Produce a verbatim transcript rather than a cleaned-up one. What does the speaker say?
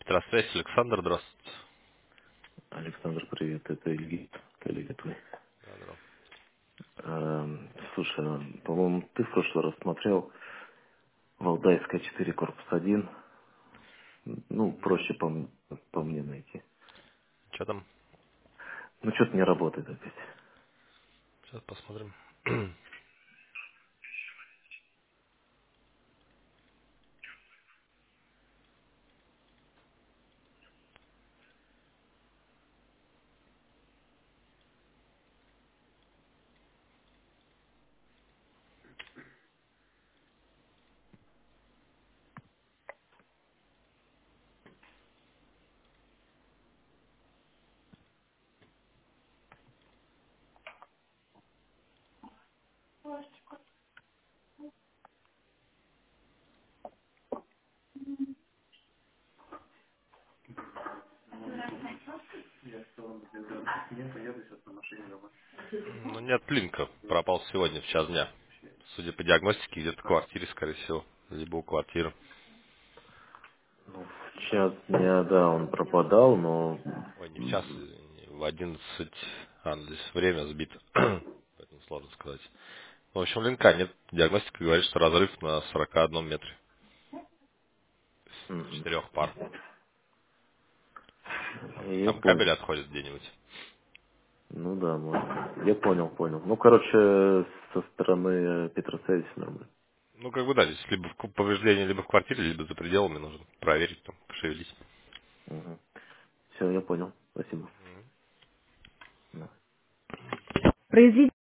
Здравствуйте, Александр, здравствуйте. Александр, привет, это Ильгиз, коллега твой. Да, здорово. Эм, Слушай, ну, по-моему, ты в прошлый раз смотрел Валдайская четыре, корпус один. Ну, проще по, м- по мне найти. Что там? Ну, что-то не работает опять. Сейчас посмотрим. Ну, нет линка. Пропал сегодня в час дня. Судя по диагностике, где-то в квартире, скорее всего. Либо у квартиры. Ну, в час дня, да, он пропадал, но... Ой, не в час, м, извини, в одиннадцать. А, ну, здесь время сбито. Поэтому сложно сказать. В общем, линка нет. Диагностика говорит, что разрыв на сорок одном метре. С мгм. четырех пар. Там, Я там понял. кабель отходит где-нибудь. Ну да, может быть. Я понял, понял. Ну, короче, со стороны Петросяви все нормально. Ну, как бы да, здесь либо в ку- повреждение, либо в квартире, либо за пределами нужно проверить, там, пошевелить. Все, я понял. Спасибо. Да. Произведение